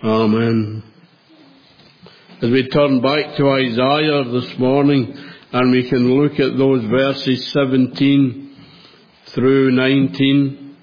Amen. As we turn back to Isaiah this morning, and we can look at those verses 17 through 19.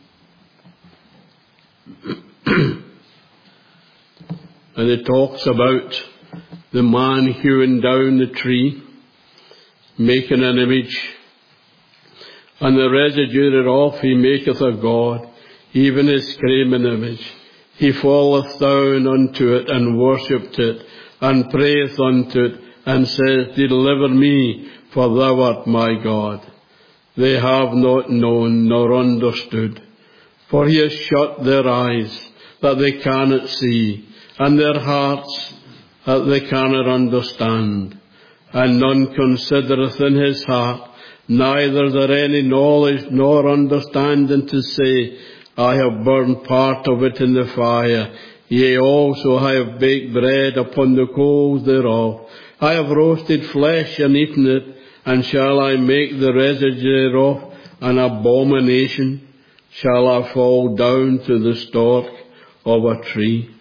And it talks about the man hewing down the tree, making an image, and the residue thereof he maketh a god, even his graven image. He falleth down unto it, and worshipped it, and prayeth unto it, and saith, Deliver me, for thou art my God. They have not known nor understood, for he has shut their eyes, that they cannot see, and their hearts, that they cannot understand. And none considereth in his heart, neither is there any knowledge nor understanding to say, I have burned part of it in the fire, yea, also I have baked bread upon the coals thereof. I have roasted flesh and eaten it, and shall I make the residue thereof an abomination? Shall I fall down to the stalk of a tree?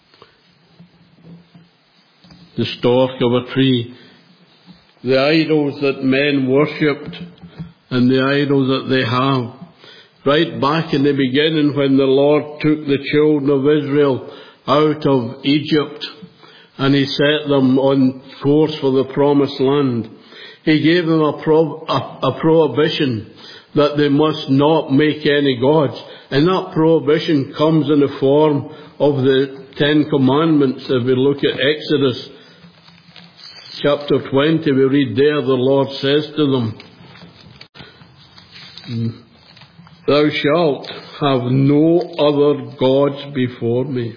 The stalk of a tree. The idols that men worshipped, and the idols that they have. Right back in the beginning, when the Lord took the children of Israel out of Egypt, and he set them on course for the promised land, he gave them a prohibition that they must not make any gods. And that prohibition comes in the form of the 10 Commandments. If we look at Exodus chapter 20, we read there, the Lord says to them, Thou shalt have no other gods before me.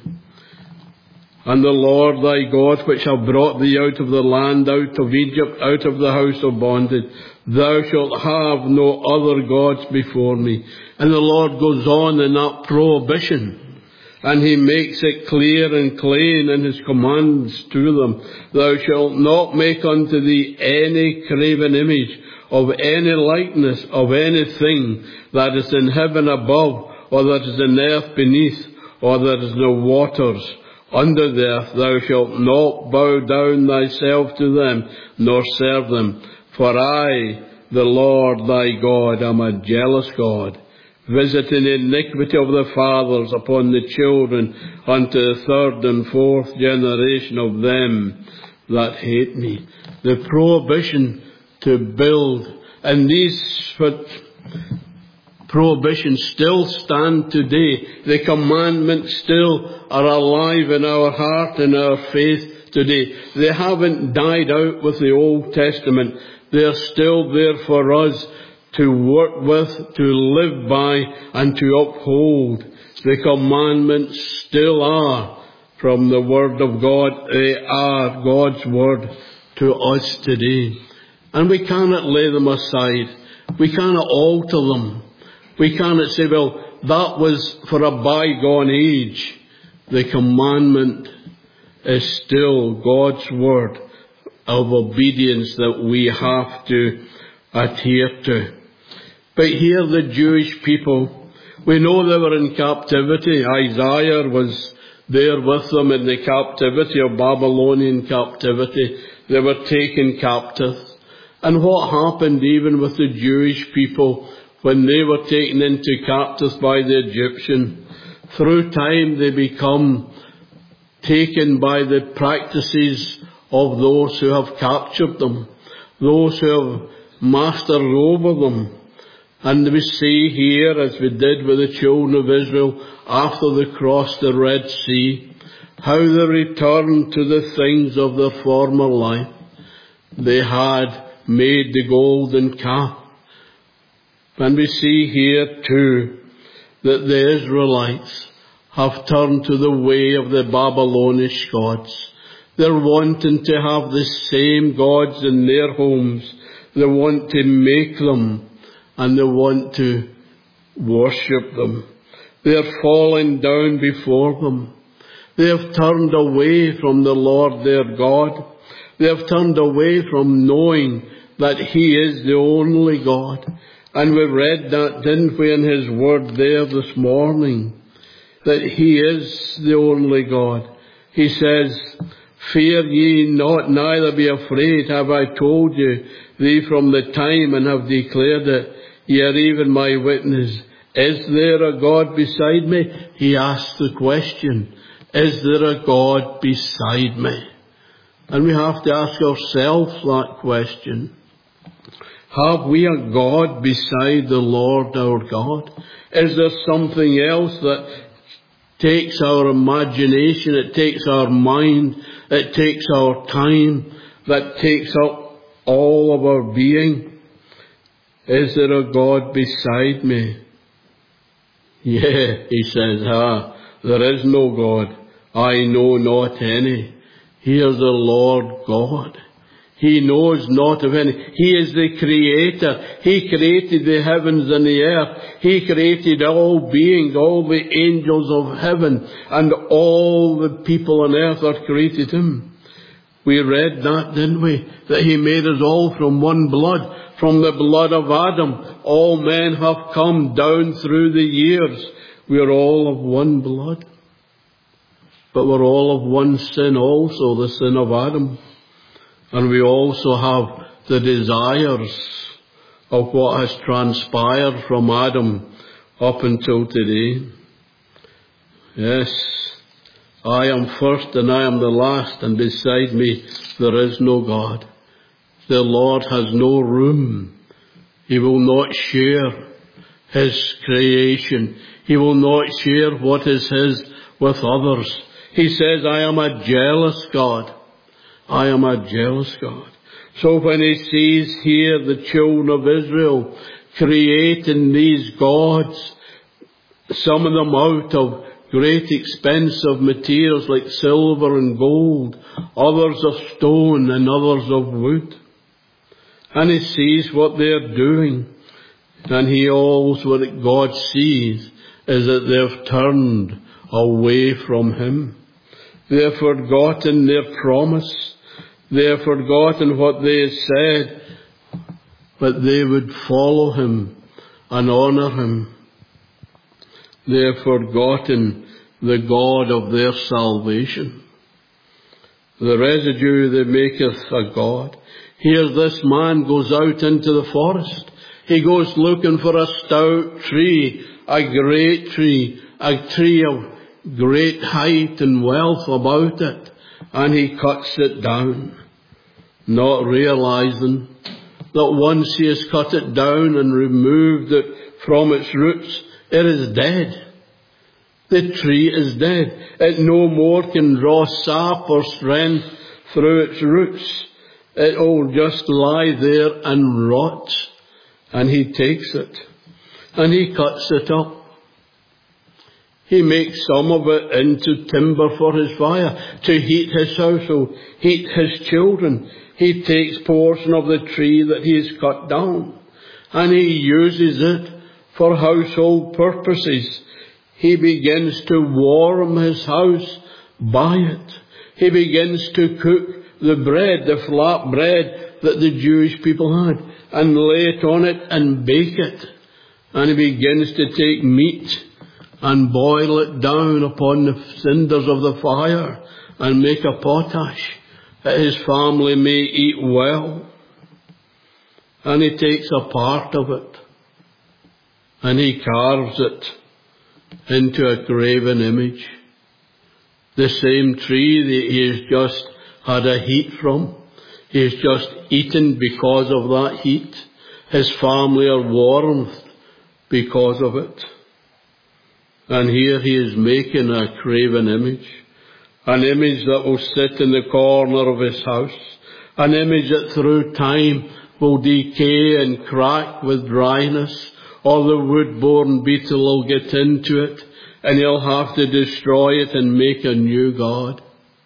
And the Lord thy God, which hath brought thee out of the land, out of Egypt, out of the house of bondage, thou shalt have no other gods before me. And the Lord goes on in that prohibition, and he makes it clear and clean in his commands to them. Thou shalt not make unto thee any graven image of any likeness of anything that is in heaven above, or that is in earth beneath, or that is in the waters under the earth. Thou shalt not bow down thyself to them, nor serve them. For I, the Lord thy God, am a jealous God, visiting the iniquity of the fathers upon the children, unto the third and fourth generation of them that hate me. The prohibition to build, and these prohibitions still stand today. The commandments still are alive in our heart and our faith today. They haven't died out with the Old Testament. They are still there for us to work with, to live by, and to uphold. The commandments still are from the Word of God. They are God's Word to us today. And we cannot lay them aside. We cannot alter them. We cannot say, well, that was for a bygone age. The commandment is still God's Word of obedience that we have to adhere to. But here the Jewish people, we know they were in captivity. Isaiah was there with them in the captivity of Babylonian captivity. They were taken captive. And what happened even with the Jewish people when they were taken into captive by the Egyptian? Through time they become taken by the practices of those who have captured them, those who have mastered over them. And we see here, as we did with the children of Israel after they crossed the Red Sea, how they returned to the things of their former life. They had made the golden calf. And we see here too that the Israelites have turned to the way of the Babylonish gods. They're wanting to have the same gods in their homes. They want to make them, and they want to worship them. They are falling down before them. They have turned away from the Lord their God. They have turned away from knowing that He is the only God. And we read that, didn't we, in His Word there this morning, that He is the only God. He says, fear ye not, neither be afraid. Have I told you thee from the time, and have declared it? Ye are even my witness. Is there a God beside me? He asked the question, is there a God beside me? And we have to ask ourselves that question. Have we a God beside the Lord our God? Is there something else that takes our imagination, it takes our mind, it takes our time, that takes up all of our being? Is there a God beside me? Yeah, he says, there is no God. I know not any. He is the Lord God. He knows not of any. He is the Creator. He created the heavens and the earth. He created all beings, all the angels of heaven, and all the people on earth are created Him. We read that, didn't we? That He made us all from one blood. From the blood of Adam, all men have come down through the years. We are all of one blood. But we're all of one sin also, the sin of Adam. And we also have the desires of what has transpired from Adam up until today. Yes, I am first and I am the last, and beside me there is no God. The Lord has no room. He will not share His creation. He will not share what is His with others. He says, I am a jealous God. I am a jealous God. So when He sees here the children of Israel creating these gods, some of them out of great expensive materials like silver and gold, others of stone and others of wood, and He sees what they're doing, and He also, what God sees is that they've turned away from Him. They have forgotten their promise. They have forgotten what they had said, but they would follow Him and honour Him. They have forgotten the God of their salvation. The residue they maketh a God. Here this man goes out into the forest. He goes looking for a stout tree, a great tree, a tree of great height and wealth about it, and he cuts it down, not realizing that once he has cut it down and removed it from its roots, it is dead. The tree is dead. It no more can draw sap or strength through its roots. It will just lie there and rot. And he takes it and he cuts it up. He makes some of it into timber for his fire, to heat his household, heat his children. He takes portion of the tree that he has cut down, and he uses it for household purposes. He begins to warm his house by it. He begins to cook the bread, the flat bread that the Jewish people had, and lay it on it and bake it. And he begins to take meat and boil it down upon the cinders of the fire and make a potash that his family may eat well. And he takes a part of it and he carves it into a graven image. The same tree that he has just had a heat from, he has just eaten because of that heat. His family are warmed because of it. And here he is making a graven image, an image that will sit in the corner of his house, an image that through time will decay and crack with dryness, or the wood-borne beetle will get into it, and he'll have to destroy it and make a new god.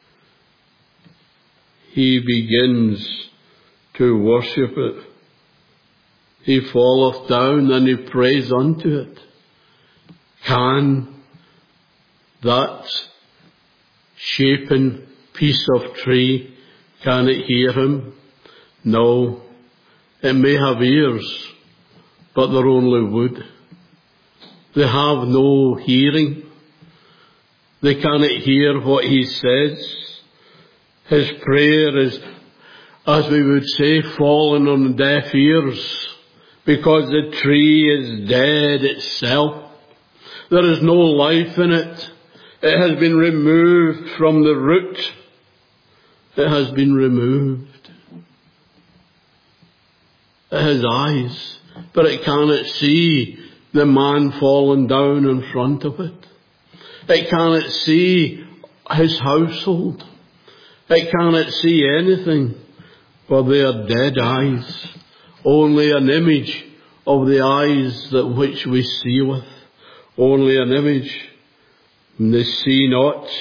He begins to worship it. He falleth down and he prays unto it. Can that shapen piece of tree, can it hear him? No. It may have ears, but they're only wood. They have no hearing. They cannot hear what he says. His prayer is, as we would say, fallen on deaf ears, because the tree is dead itself. There is no life in it. It has been removed from the root. It has been removed. It has eyes, but it cannot see the man fallen down in front of it. It cannot see his household. It cannot see anything, for they are dead eyes, only an image of the eyes that which we see with, only an image. And they see not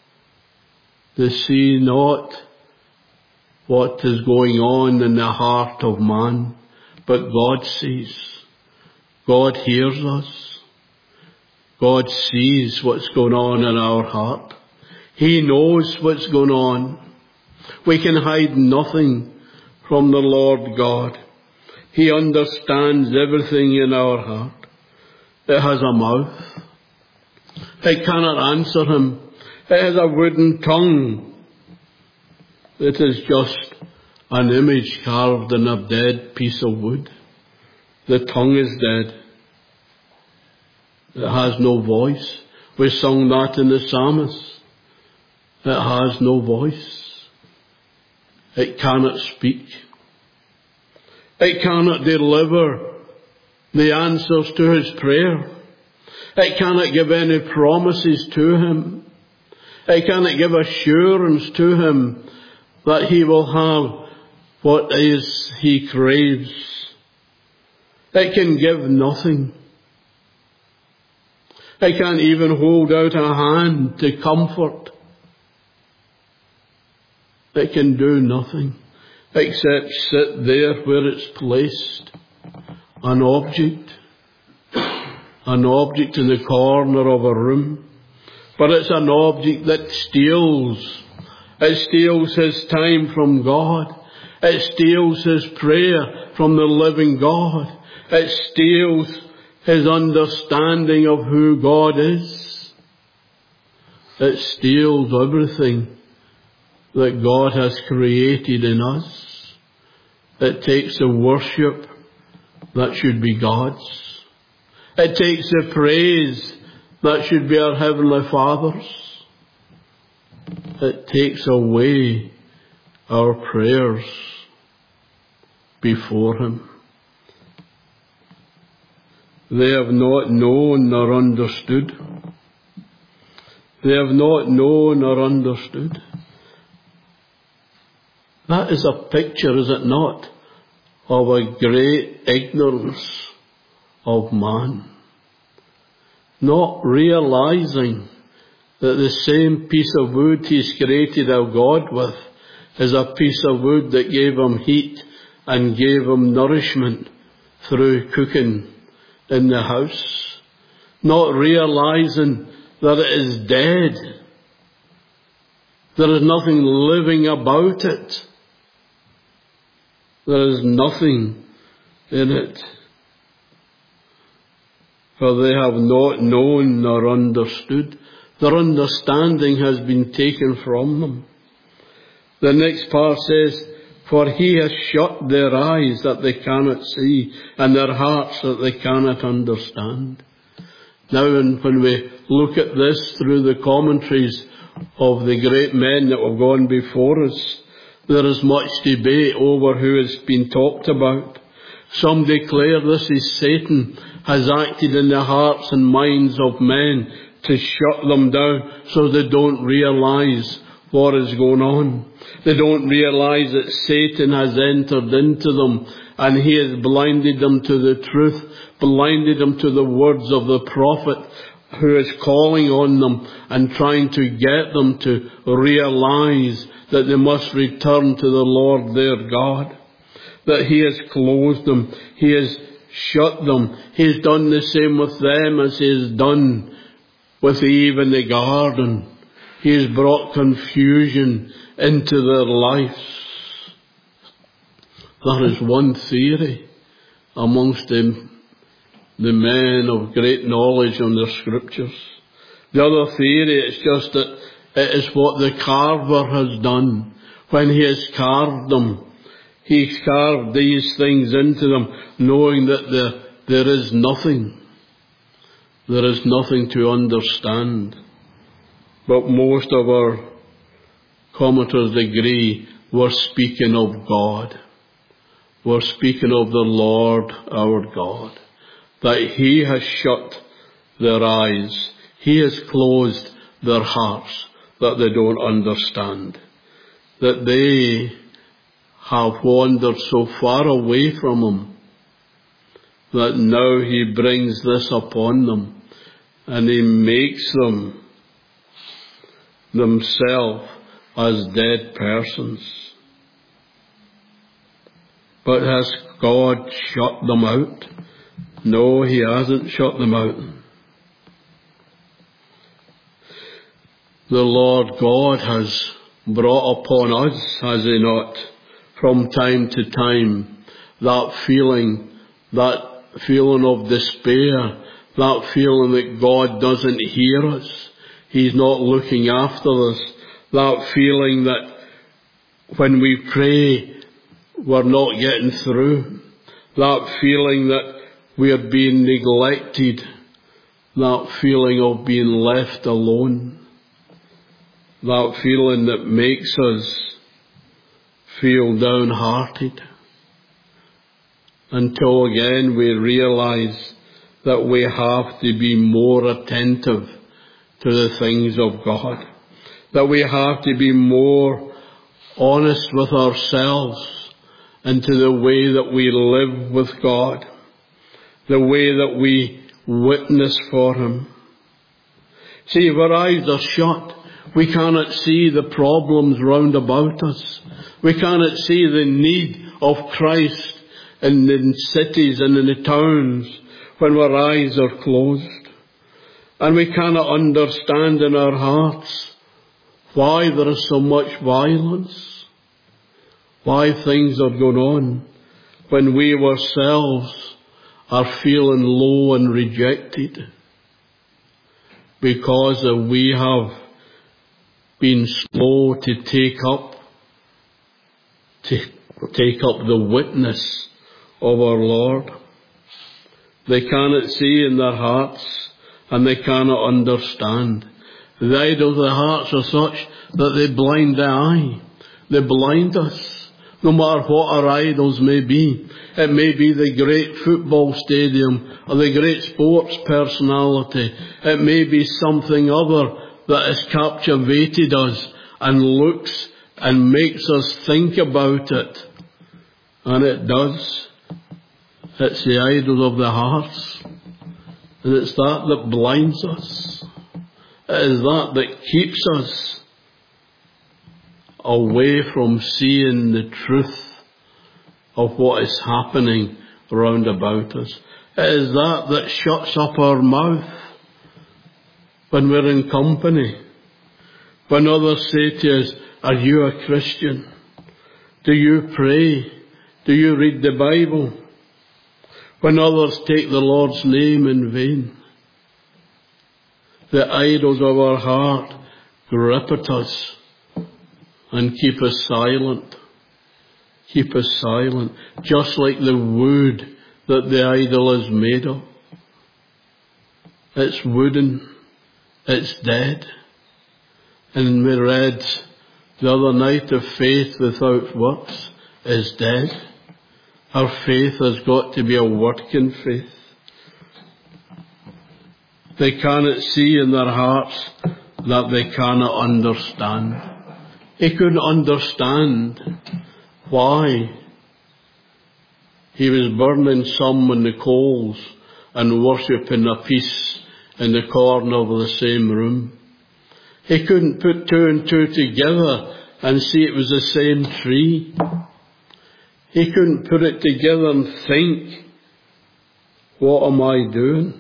what is going on in the heart of man, but God sees. God hears us. God sees what's going on in our heart. He knows what's going on. We can hide nothing from the Lord God. He understands everything in our heart. It has a mouth. It cannot answer him. It has a wooden tongue. It is just an image carved in a dead piece of wood. The tongue is dead. It has no voice. We sung that in the psalmist. It has no voice. It cannot speak. It cannot deliver the answers to his prayer. It cannot give any promises to him. It cannot give assurance to him that he will have what is he craves. It can give nothing. It can't even hold out a hand to comfort. It can do nothing except sit there where it's placed. An object in the corner of a room. But it's an object that steals. It steals his time from God. It steals his prayer from the living God. It steals his understanding of who God is. It steals everything that God has created in us. It takes the worship that should be God's. It takes the praise that should be our Heavenly Father's. It takes away our prayers before him. They have not known nor understood. They have not known or understood. That is a picture, is it not, of a great ignorance of man. Not realizing that the same piece of wood he's created our God with is a piece of wood that gave him heat and gave him nourishment through cooking in the house. Not realizing that it is dead. There is nothing living about it. There is nothing in it. For they have not known nor understood. Their understanding has been taken from them. The next part says, for he has shut their eyes that they cannot see, and their hearts that they cannot understand. Now, when we look at this through the commentaries of the great men that have gone before us, there is much debate over who has been talked about. Some declare this is Satan has acted in the hearts and minds of men to shut them down so they don't realize what is going on. They don't realize that Satan has entered into them and he has blinded them to the truth, blinded them to the words of the prophet who is calling on them and trying to get them to realize that they must return to the Lord their God. That he has closed them, he has shut them. He has done the same with them as he has done with Eve in the garden. He has brought confusion into their lives. That is one theory amongst the men of great knowledge on the scriptures. The other theory, it's just that it is what the carver has done. When he has carved them, he's carved these things into them, knowing that there is nothing. There is nothing to understand. But most of our commentators agree we're speaking of God. We're speaking of the Lord our God. That He has shut their eyes. He has closed their hearts, that they don't understand. That they have wandered so far away from Him, that now He brings this upon them, and He makes them themselves as dead persons. But has God shut them out? No, He hasn't shut them out. The Lord God has brought upon us, has He not, from time to time, that feeling of despair, that feeling that God doesn't hear us, He's not looking after us, that feeling that when we pray, we're not getting through, that feeling that we are being neglected, that feeling of being left alone, that feeling that makes us feel downhearted, until again we realize that we have to be more attentive to the things of God, that we have to be more honest with ourselves and to the way that we live with God, the way that we witness for Him. See, if our eyes are shut, we cannot see the problems round about us. We cannot see the need of Christ in the cities and in the towns when our eyes are closed. And we cannot understand in our hearts why there is so much violence, why things are going on when we ourselves are feeling low and rejected, because we have been slow to take up the witness of our Lord. They cannot see in their hearts, and they cannot understand. The idols of the hearts are such that they blind the eye. They blind us. No matter what our idols may be. It may be the great football stadium or the great sports personality. It may be something other that has captivated us and looks and makes us think about it. And it does. It's the idols of the hearts. And it's that blinds us. It is that keeps us away from seeing the truth of what is happening round about us. It is that shuts up our mouth when we're in company. When others say to us, "Are you a Christian? Do you pray? Do you read the Bible?" When others take the Lord's name in vain, the idols of our heart grip at us and keep us silent. Keep us silent, just like the wood that the idol is made of. It's wooden, it's dead. And we read the other night, of faith without works is dead. Our faith has got to be a working faith. They cannot see in their hearts that they cannot understand. He couldn't understand why he was burning some in the coals and worshipping a piece in the corner of the same room. He couldn't put two and two together and see it was the same tree. He couldn't put it together and think, what am I doing?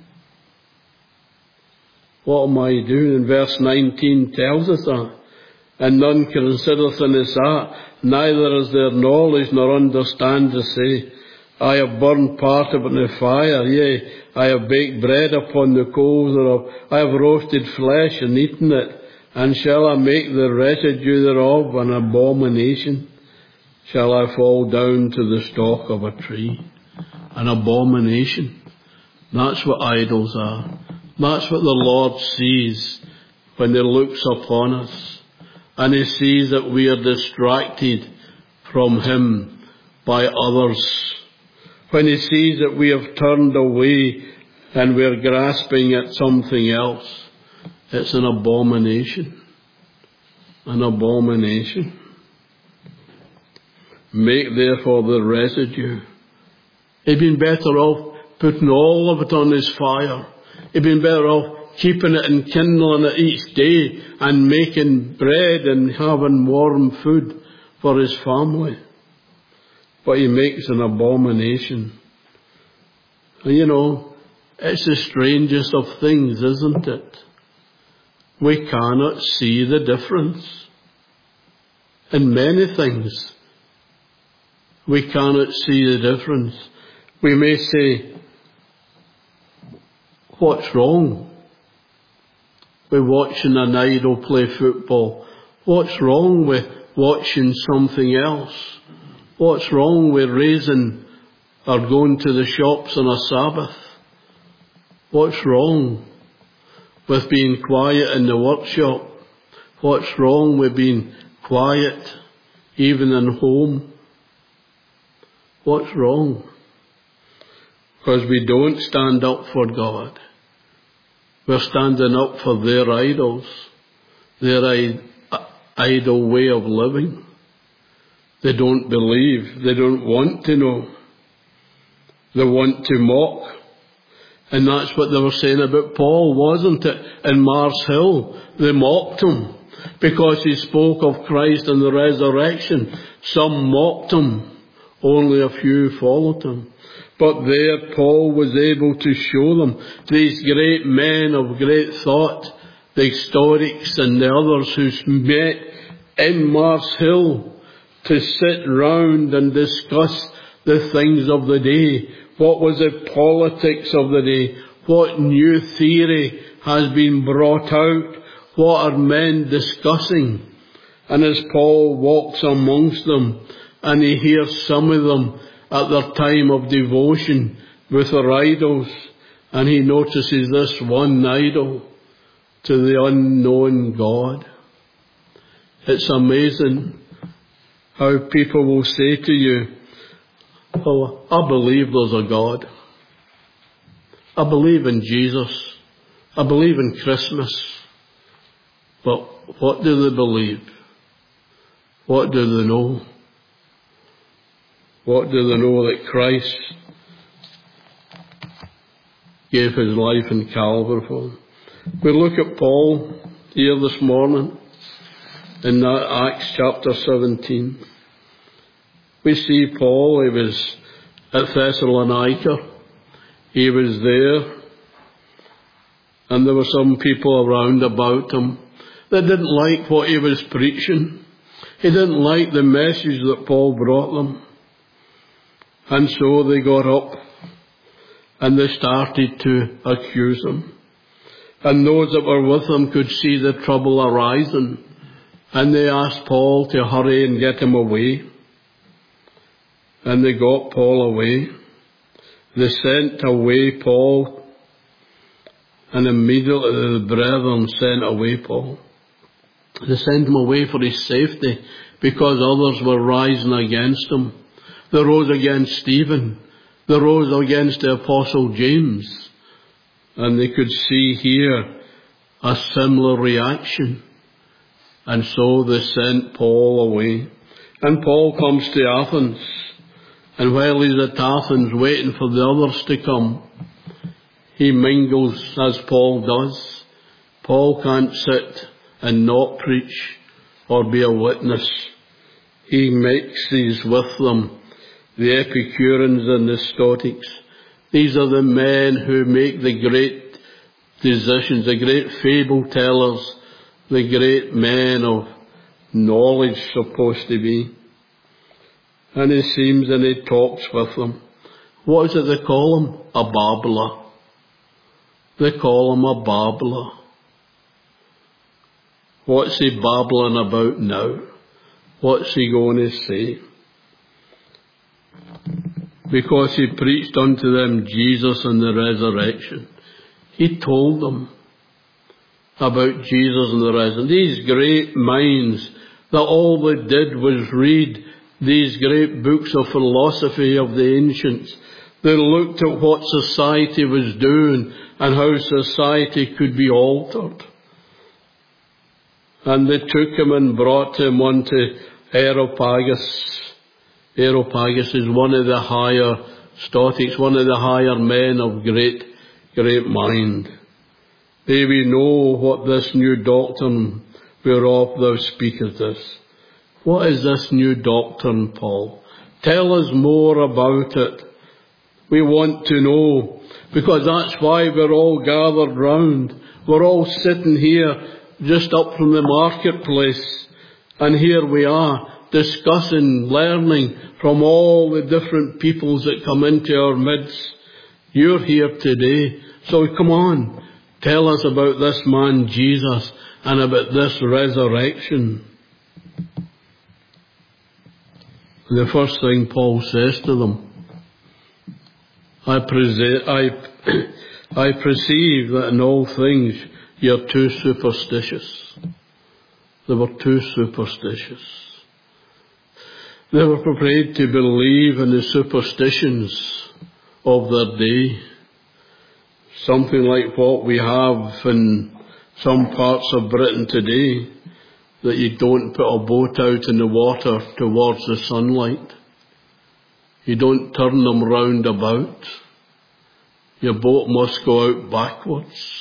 What am I doing? And verse 19 tells us that. And none considereth in his heart, neither is there knowledge nor understand to say, I have burned part of it in the fire, yea, I have baked bread upon the coals thereof. I have roasted flesh and eaten it. And shall I make the residue thereof an abomination? Shall I fall down to the stalk of a tree? An abomination. That's what idols are. That's what the Lord sees when He looks upon us. And He sees that we are distracted from Him by others. When He sees that we have turned away and we are grasping at something else, it's an abomination. An abomination. Make therefore the residue. He'd been better off putting all of it on His fire. He'd been better off keeping it and kindling it each day and making bread and having warm food for His family. But He makes an abomination. And you know, it's the strangest of things, isn't it? We cannot see the difference. In many things, we cannot see the difference. We may say, what's wrong with watching an idol play football? What's wrong with watching something else? What's wrong with raising or going to the shops on a Sabbath? What's wrong with being quiet in the workshop? What's wrong with being quiet even in home? What's wrong? Because we don't stand up for God. We're standing up for their idols, their idol way of living. They don't believe. They don't want to know. They want to mock. And that's what they were saying about Paul, wasn't it? In Mars Hill, they mocked him because he spoke of Christ and the resurrection. Some mocked him. Only a few followed him. But there Paul was able to show them, these great men of great thought, the Stoics and the others who met in Mars Hill to sit round and discuss the things of the day. What was the politics of the day? What new theory has been brought out? What are men discussing? And as Paul walks amongst them, and he hears some of them at their time of devotion with their idols, and he notices this one idol to the unknown God. It's amazing how people will say to you, oh, I believe there's a God. I believe in Jesus. I believe in Christmas. But what do they believe? What do they know? What do they know that Christ gave His life in Calvary for them? We look at Paul here this morning in that Acts chapter 17. We see Paul, he was at Thessalonica. He was there, and there were some people around about him that didn't like what he was preaching. He didn't like the message that Paul brought them. And so they got up and they started to accuse him. And those that were with him could see the trouble arising. And they asked Paul to hurry and get him away. And they got Paul away. They sent away Paul. And immediately the brethren sent away Paul. They sent him away for his safety because others were rising against him. They rose against Stephen. They rose against the Apostle James. And they could see here a similar reaction. And so they sent Paul away. And Paul comes to Athens. And while he's at Athens waiting for the others to come, he mingles as Paul does. Paul can't sit and not preach or be a witness. He mixes with them. The Epicureans and the Stoics. These are the men who make the great decisions, the great fable tellers, the great men of knowledge supposed to be. And he seems and he talks with them. What is it they call him? A babbler. They call him a babbler. What's he babbling about now? What's he going to say? Because he preached unto them Jesus and the resurrection. He told them about Jesus and the resurrection. These great minds that all they did was read these great books of philosophy of the ancients. They looked at what society was doing and how society could be altered. And they took him and brought him unto Areopagus. Areopagus is one of the higher Stoics, one of the higher men of great mind. May we know what this new doctrine whereof thou speakest us. What is this new doctrine, Paul? Tell us more about it. We want to know, because that's why we're all gathered round. We're all sitting here just up from the marketplace, and here we are discussing, learning from all the different peoples that come into our midst. You're here today, so come on, tell us about this man Jesus and about this resurrection. The first thing Paul says to them, I perceive that in all things you're too superstitious. They were too superstitious. They were prepared to believe in the superstitions of their day. Something like what we have in some parts of Britain today, that you don't put a boat out in the water towards the sunlight. You don't turn them round about. Your boat must go out backwards.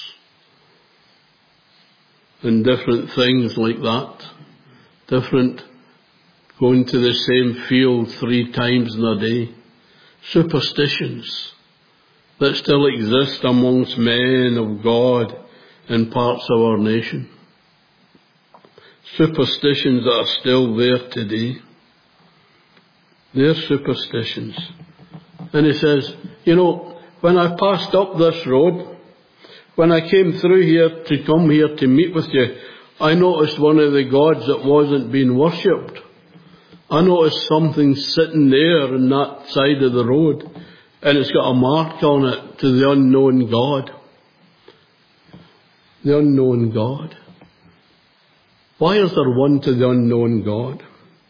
And different things like that. Different, going to the same field 3 times in a day. Superstitions that still exist amongst men of God in parts of our nation. Superstitions that are still there today. They're superstitions. And he says, you know, when I passed up this road, when I came through here to come here to meet with you, I noticed one of the gods that wasn't being worshipped. I noticed something sitting there on that side of the road, and it's got a mark on it to the unknown God. The unknown God. Why is there one to the unknown God?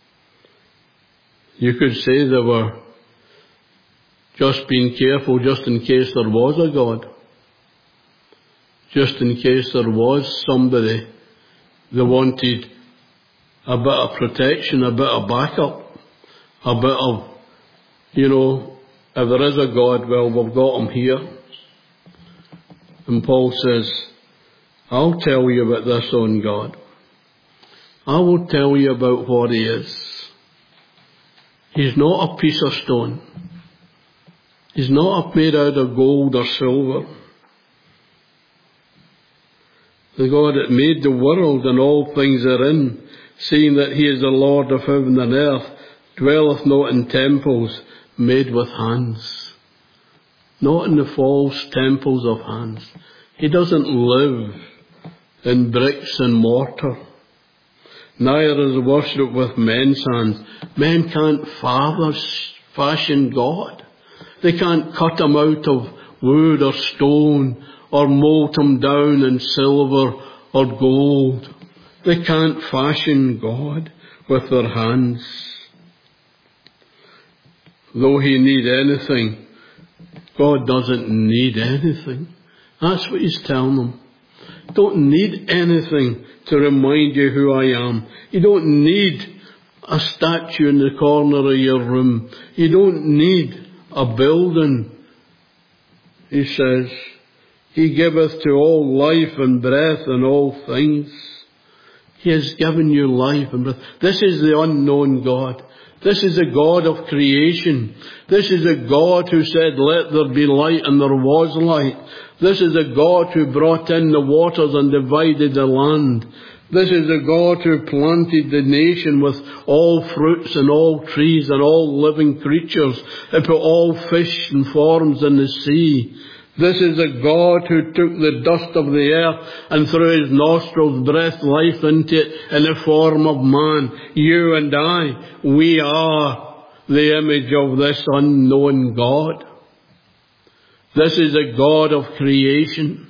You could say they were just being careful just in case there was a God. Just in case there was somebody they wanted a bit of protection, a bit of backup, a bit of, you know, if there is a God, well, we've got him here. And Paul says, I'll tell you about this own God. I will tell you about what he is. He's not a piece of stone. He's not made out of gold or silver. The God that made the world and all things therein, seeing that he is the Lord of heaven and earth, dwelleth not in temples made with hands. Not in the false temples of hands. He doesn't live in bricks and mortar. Neither is worship with men's hands. Men can't fashion God. They can't cut him out of wood or stone or mold him down in silver or gold. They can't fashion God with their hands. Though he need anything, God doesn't need anything. That's what he's telling them. You don't need anything to remind you who I am. You don't need a statue in the corner of your room. You don't need a building. He says, he giveth to all life and breath and all things. He has given you life and breath. This is the unknown God. This is the God of creation. This is the God who said, let there be light, and there was light. This is the God who brought in the waters and divided the land. This is the God who planted the nation with all fruits and all trees and all living creatures, and put all fish and forms in the sea. This is the God who took the dust of the earth and through his nostrils breathed life into it in the form of man. You and I, we are the image of this unknown God. This is the God of creation.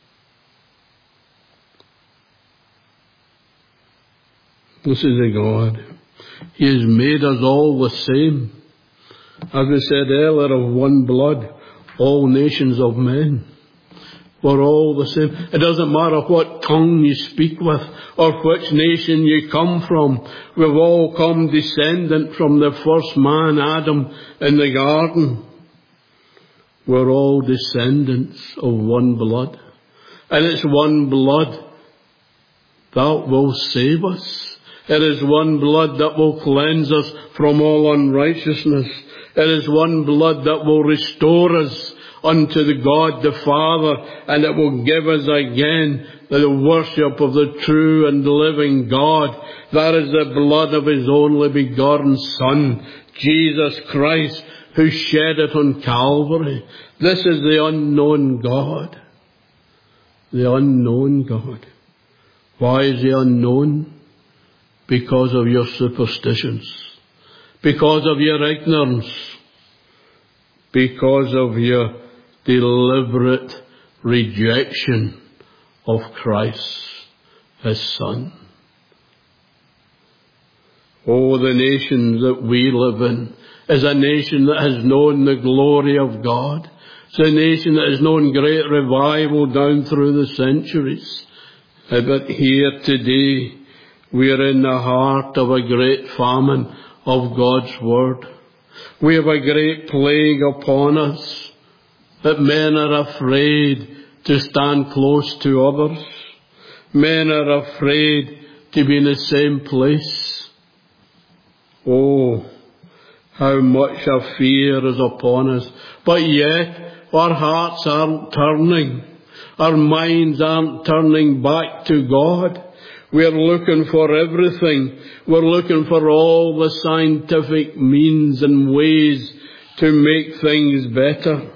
This is a God. He has made us all the same. As we said earlier, of one blood, all nations of men. We're all the same. It doesn't matter what tongue you speak with or which nation you come from. We've all come descendant from the first man, Adam, in the garden. We're all descendants of one blood. And it's one blood that will save us. It is one blood that will cleanse us from all unrighteousness. It is one blood that will restore us unto the God the Father, and it will give us again the worship of the true and living God. That is the blood of his only begotten Son, Jesus Christ, who shed it on Calvary. This is the unknown God. The unknown God. Why is he unknown? Because of your superstitions. Because of your ignorance. Because of your deliberate rejection of Christ, his Son. Oh, the nation that we live in is a nation that has known the glory of God. It's a nation that has known great revival down through the centuries. But here today, we are in the heart of a great famine of God's Word. We have a great plague upon us, that men are afraid to stand close to others. Men are afraid to be in the same place. Oh, how much a fear is upon us. But yet, our hearts aren't turning. Our minds aren't turning back to God. We're looking for everything. We're looking for all the scientific means and ways to make things better.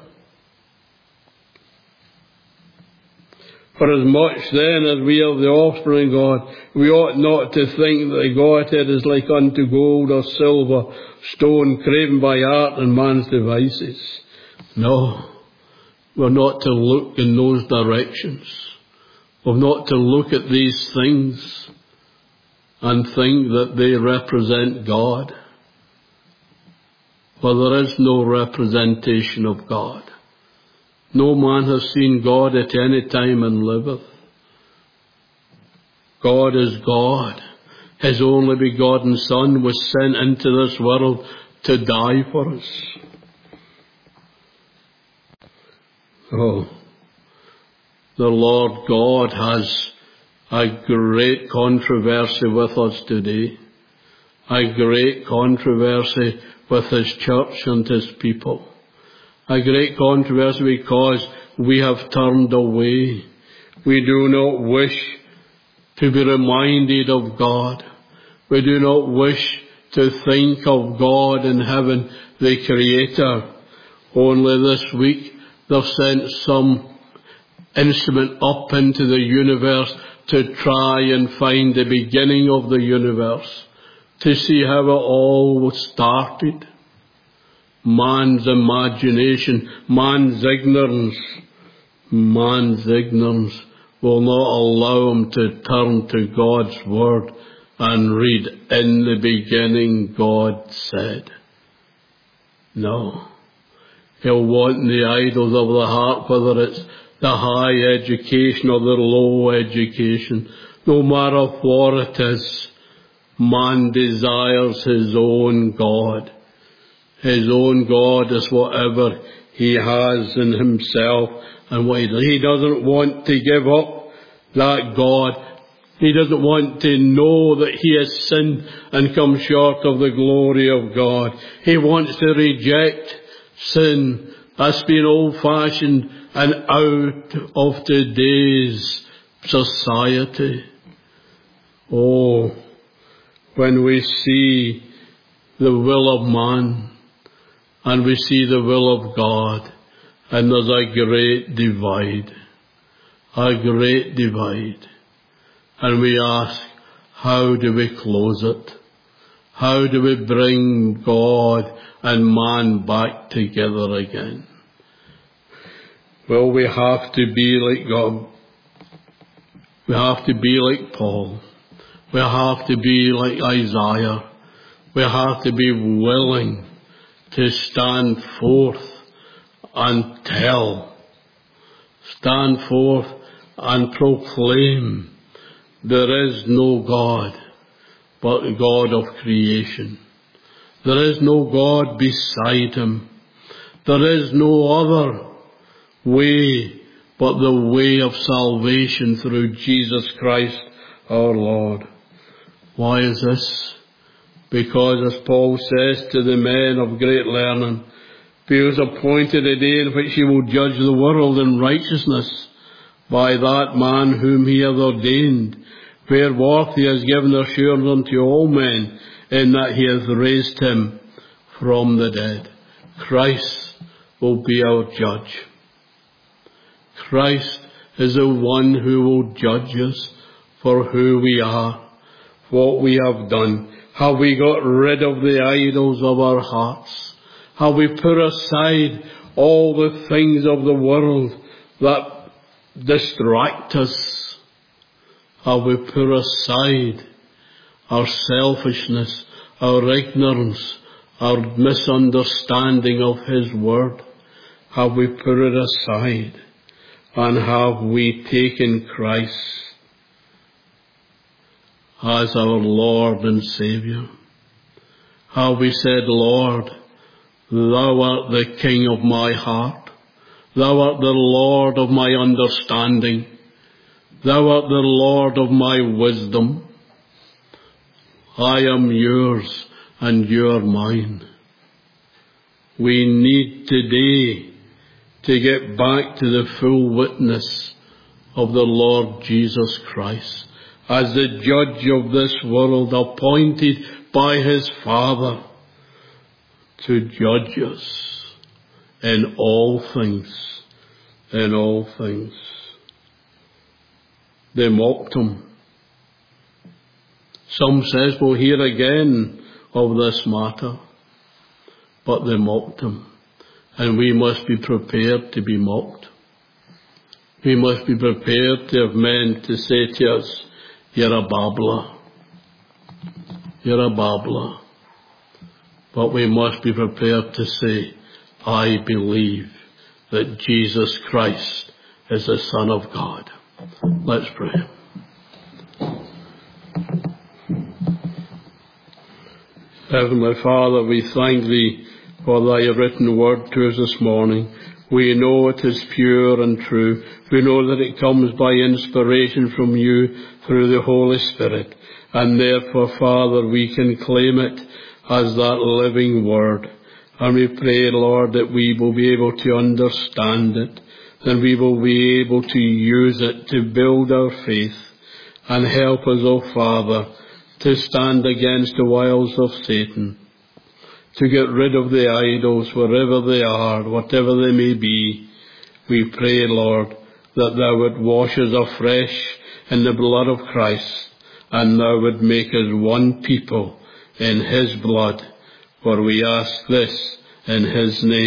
For as much then as we are the offspring of God, we ought not to think that the Godhead is like unto gold or silver, stone, graven by art and man's devices. No, we're not to look in those directions. We're not to look at these things and think that they represent God. For there is no representation of God. No man has seen God at any time and liveth. God is God. His only begotten Son was sent into this world to die for us. Oh, the Lord God has a great controversy with us today. A great controversy with his church and his people. A great controversy because we have turned away. We do not wish to be reminded of God. We do not wish to think of God in heaven, the Creator. Only this week they've sent some instrument up into the universe to try and find the beginning of the universe, to see how it all was started. Man's imagination, man's ignorance will not allow him to turn to God's Word and read, in the beginning God said. No. He'll want the idols of the heart, whether it's the high education or the low education. No matter what it is, man desires his own God. His own God is whatever he has in himself and what he doesn't want to give up that God. He doesn't want to know that he has sinned and come short of the glory of God. He wants to reject sin. That's been old-fashioned and out of today's society. Oh, when we see the will of man and we see the will of God, and there's a great divide. A great divide. And we ask, how do we close it? How do we bring God and man back together again? Well, we have to be like God. We have to be like Paul. We have to be like Isaiah. We have to be willing to stand forth and tell. Stand forth and proclaim there is no God but the God of creation. There is no God beside him. There is no other way but the way of salvation through Jesus Christ our Lord. Why is this? Because, as Paul says to the men of great learning, he was appointed a day in which he will judge the world in righteousness by that man whom he hath ordained, wherewith he has given assurance unto all men, in that he hath raised him from the dead. Christ will be our judge. Christ is the one who will judge us for who we are, what we have done, how we got rid of the idols of our hearts, how we put aside all the things of the world that distract us, how we put aside our selfishness, our ignorance, our misunderstanding of his word, how we put it aside, and have we taken Christ as our Lord and Saviour. How we said, Lord, thou art the King of my heart. Thou art the Lord of my understanding. Thou art the Lord of my wisdom. I am yours and you are mine. We need today to get back to the full witness of the Lord Jesus Christ as the judge of this world, appointed by his Father to judge us in all things, in all things. They mocked him. Some says we'll hear again of this matter, but they mocked him. And we must be prepared to be mocked. We must be prepared to have men to say to us, you're a babbler. You're a babbler. But we must be prepared to say, I believe that Jesus Christ is the Son of God. Let's pray. Heavenly Father, we thank thee for thy written word to us this morning. We know it is pure and true. We know that it comes by inspiration from you through the Holy Spirit. And therefore, Father, we can claim it as that living word. And we pray, Lord, that we will be able to understand it, that we will be able to use it to build our faith, and help us, O Father, to stand against the wiles of Satan, to get rid of the idols wherever they are, whatever they may be. We pray, Lord, that thou would wash us afresh in the blood of Christ, and thou would make us one people in his blood. For we ask this in his name.